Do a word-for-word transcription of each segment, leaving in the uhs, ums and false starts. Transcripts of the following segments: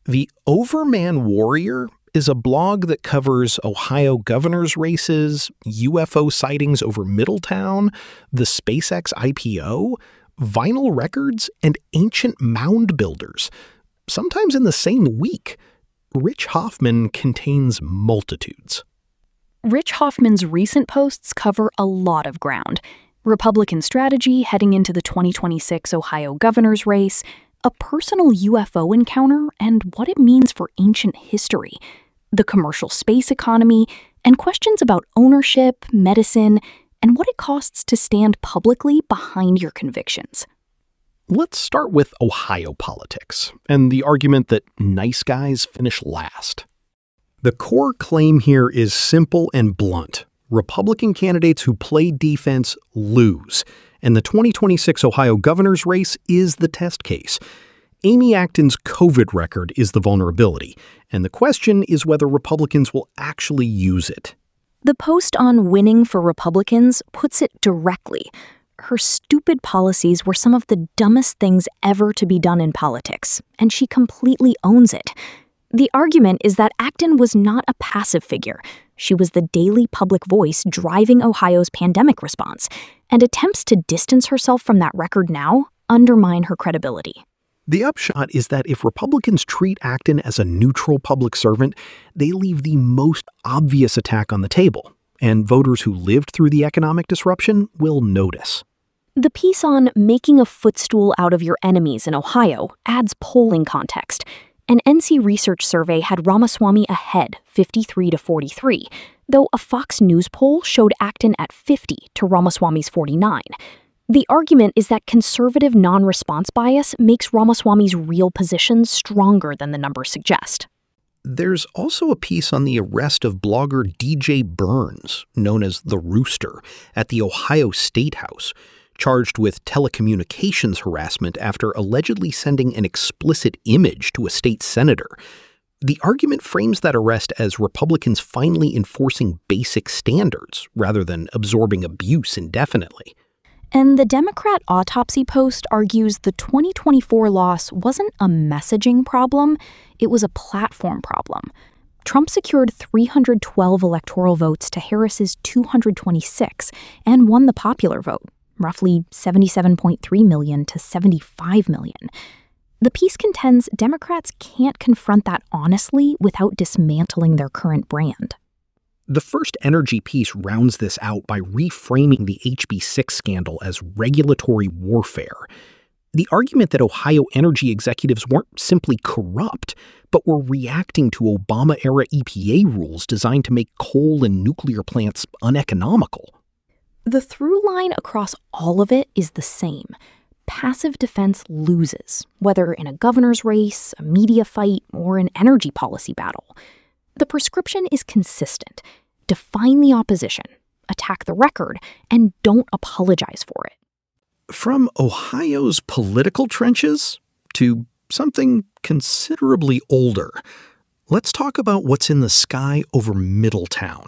The Overman Warrior is a blog that covers Ohio governor's races, U F O sightings over Middletown, the SpaceX I P O, vinyl records, and ancient mound builders, sometimes in the same week. Rich Hoffman contains multitudes. Rich Hoffman's recent posts cover a lot of ground. Republican strategy heading into the twenty twenty-six Ohio governor's race, a personal U F O encounter and what it means for ancient history, the commercial space economy, and questions about ownership, medicine, and what it costs to stand publicly behind your convictions. Let's start with Ohio politics and the argument that nice guys finish last. The core claim here is simple and blunt. Republican candidates who play defense lose, and the twenty twenty-six Ohio governor's race is the test case. Amy Acton's COVID record is the vulnerability, and the question is whether Republicans will actually use it. The post on winning for Republicans puts it directly. Her stupid policies were some of the dumbest things ever to be done in politics, and she completely owns it. The argument is that Acton was not a passive figure. She was the daily public voice driving Ohio's pandemic response, and attempts to distance herself from that record now undermine her credibility. The upshot is that if Republicans treat Acton as a neutral public servant, they leave the most obvious attack on the table, and voters who lived through the economic disruption will notice. The piece on making a footstool out of your enemies in Ohio adds polling context. An N C Research survey had Ramaswamy ahead, fifty-three to forty-three, though a Fox News poll showed Acton at fifty to Ramaswamy's forty-nine. The argument is that conservative non-response bias makes Ramaswamy's real position stronger than the numbers suggest. There's also a piece on the arrest of blogger D J Burns, known as The Rooster, at the Ohio State House, charged with telecommunications harassment after allegedly sending an explicit image to a state senator. The argument frames that arrest as Republicans finally enforcing basic standards rather than absorbing abuse indefinitely. And the Democrat autopsy post argues the twenty twenty-four loss wasn't a messaging problem, it was a platform problem. Trump secured three hundred twelve electoral votes to Harris's two hundred twenty-six and won the popular vote, roughly seventy-seven point three million to seventy-five million. The piece contends Democrats can't confront that honestly without dismantling their current brand. The First Energy piece rounds this out by reframing the H B six scandal as regulatory warfare. The argument that Ohio energy executives weren't simply corrupt, but were reacting to Obama-era E P A rules designed to make coal and nuclear plants uneconomical. The through line across all of it is the same. Passive defense loses, whether in a governor's race, a media fight, or an energy policy battle. The prescription is consistent. Define the opposition, attack the record, and don't apologize for it. From Ohio's political trenches to something considerably older, let's talk about what's in the sky over Middletown.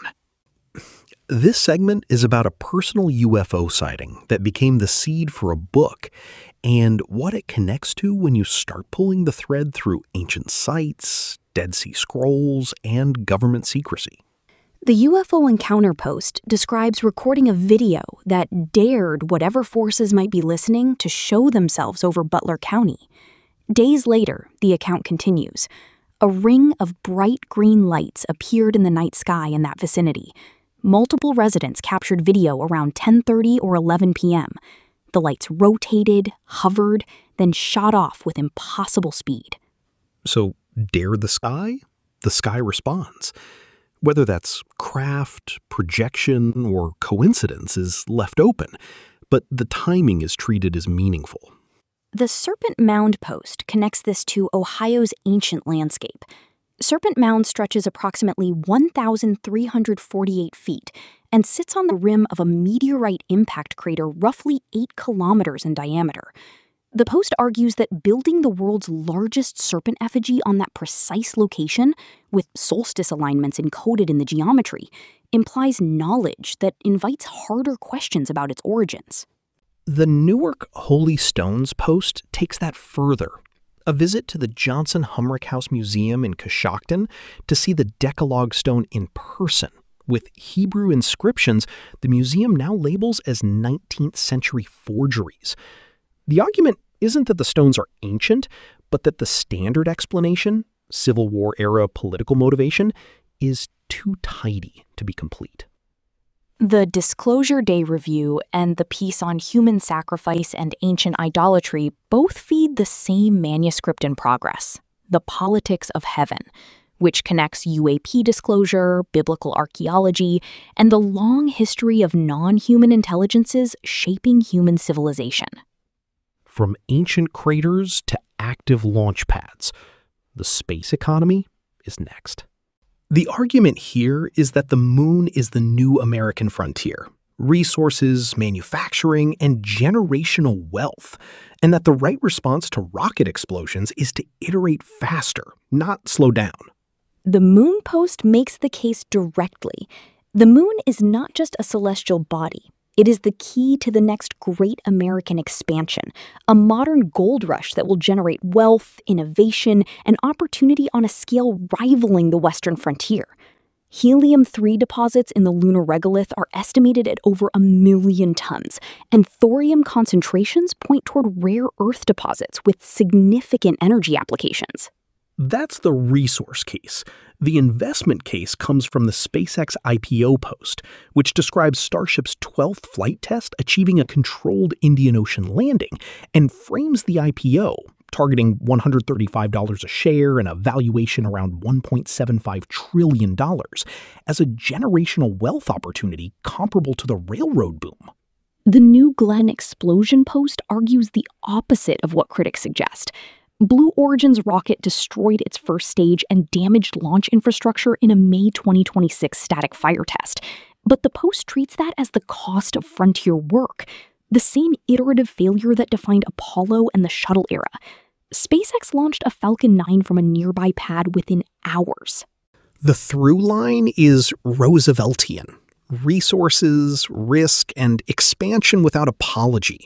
This segment is about a personal U F O sighting that became the seed for a book and what it connects to when you start pulling the thread through ancient sites, Dead Sea Scrolls, and government secrecy. The U F O Encounter post describes recording a video that dared whatever forces might be listening to show themselves over Butler County. Days later, the account continues. A ring of bright green lights appeared in the night sky in that vicinity. Multiple residents captured video around ten thirty or eleven p.m. The lights rotated, hovered, then shot off with impossible speed. So, dare the sky? The sky responds. Whether that's craft, projection, or coincidence is left open, but the timing is treated as meaningful. The Serpent Mound post connects this to Ohio's ancient landscape. Serpent Mound stretches approximately one thousand three hundred forty-eight feet and sits on the rim of a meteorite impact crater roughly eight kilometers in diameter. The post argues that building the world's largest serpent effigy on that precise location, with solstice alignments encoded in the geometry, implies knowledge that invites harder questions about its origins. The Newark Holy Stones post takes that further. A visit to the Johnson Humrick House Museum in Coshocton to see the Decalogue stone in person. With Hebrew inscriptions, the museum now labels as nineteenth century forgeries. The argument isn't that the stones are ancient, but that the standard explanation, Civil War era political motivation, is too tidy to be complete. The Disclosure Day review and the piece on human sacrifice and ancient idolatry both feed the same manuscript in progress, The Politics of Heaven, which connects U A P disclosure, biblical archaeology, and the long history of non-human intelligences shaping human civilization. From ancient craters to active launch pads, the space economy is next. The argument here is that the moon is the new American frontier, resources, manufacturing, and generational wealth, and that the right response to rocket explosions is to iterate faster, not slow down. The Moon Post makes the case directly. The moon is not just a celestial body. It is the key to the next great American expansion, a modern gold rush that will generate wealth, innovation, and opportunity on a scale rivaling the Western frontier. helium three deposits in the lunar regolith are estimated at over a million tons, and thorium concentrations point toward rare earth deposits with significant energy applications. That's the resource case. The investment case comes from the SpaceX I P O post, which describes Starship's twelfth flight test achieving a controlled Indian Ocean landing, and frames the I P O, targeting one hundred thirty-five dollars a share and a valuation around one point seven five trillion dollars, as a generational wealth opportunity comparable to the railroad boom. The New Glenn explosion post argues the opposite of what critics suggest. Blue Origin's rocket destroyed its first stage and damaged launch infrastructure in a May twenty twenty-six static fire test. But the Post treats that as the cost of frontier work, the same iterative failure that defined Apollo and the shuttle era. SpaceX launched a Falcon nine from a nearby pad within hours. The through line is Rooseveltian. Resources, risk, and expansion without apology.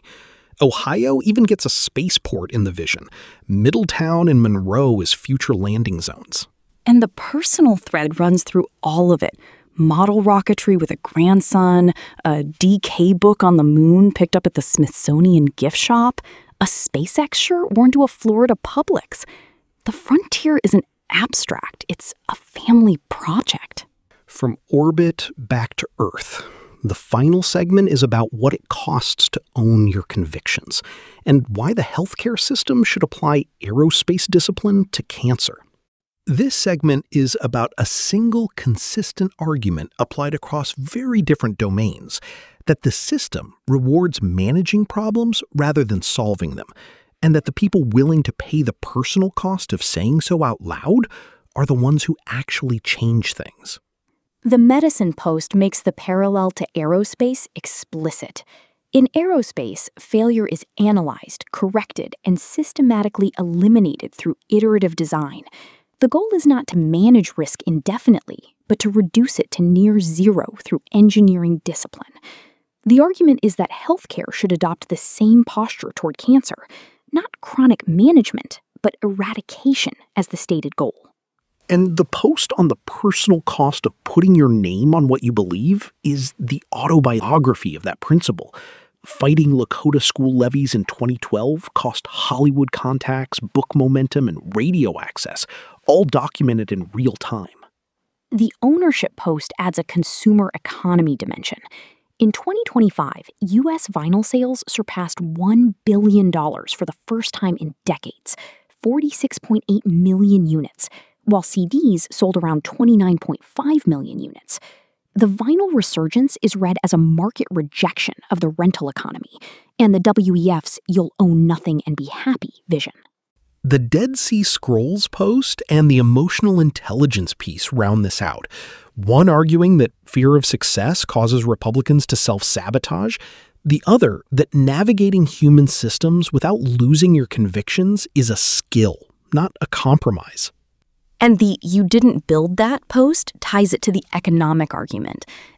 Ohio even gets a spaceport in the vision. Middletown and Monroe as future landing zones. And the personal thread runs through all of it. Model rocketry with a grandson, a D K book on the moon picked up at the Smithsonian gift shop, a SpaceX shirt worn to a Florida Publix. The frontier isn't abstract, it's a family project. From orbit back to Earth. The final segment is about what it costs to own your convictions, and why the healthcare system should apply aerospace discipline to cancer. This segment is about a single consistent argument applied across very different domains, that the system rewards managing problems rather than solving them, and that the people willing to pay the personal cost of saying so out loud are the ones who actually change things. The Medicine Post makes the parallel to aerospace explicit. In aerospace, failure is analyzed, corrected, and systematically eliminated through iterative design. The goal is not to manage risk indefinitely, but to reduce it to near zero through engineering discipline. The argument is that healthcare should adopt the same posture toward cancer, not chronic management, but eradication as the stated goal. And the post on the personal cost of putting your name on what you believe is the autobiography of that principle. Fighting Lakota school levies in twenty twelve cost Hollywood contacts, book momentum, and radio access, all documented in real time. The Ownership Post adds a consumer economy dimension. In twenty twenty-five, U S vinyl sales surpassed one billion dollars for the first time in decades, forty-six point eight million units, while C Ds sold around twenty-nine point five million units. The vinyl resurgence is read as a market rejection of the rental economy and the W E F's "you'll own nothing and be happy" vision. The Dead Sea Scrolls post and the emotional intelligence piece round this out, one arguing that fear of success causes Republicans to self-sabotage, the other that navigating human systems without losing your convictions is a skill, not a compromise. And the "you didn't build that" post ties it to the economic argument.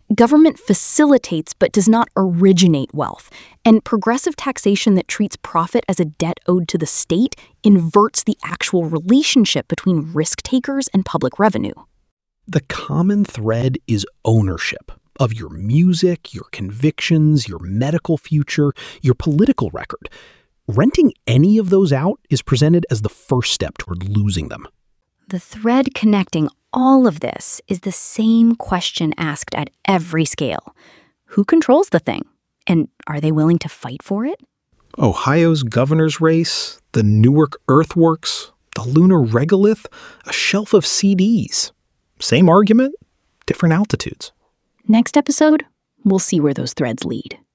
Government facilitates but does not originate wealth, and progressive taxation that treats profit as a debt owed to the state inverts the actual relationship between risk takers and public revenue. The common thread is ownership of your music, your convictions, your medical future, your political record. Renting any of those out is presented as the first step toward losing them. The thread connecting all of this is the same question asked at every scale. Who controls the thing? And are they willing to fight for it? Ohio's governor's race, the Newark Earthworks, the lunar regolith, a shelf of C Ds. Same argument, different altitudes. Next episode, we'll see where those threads lead.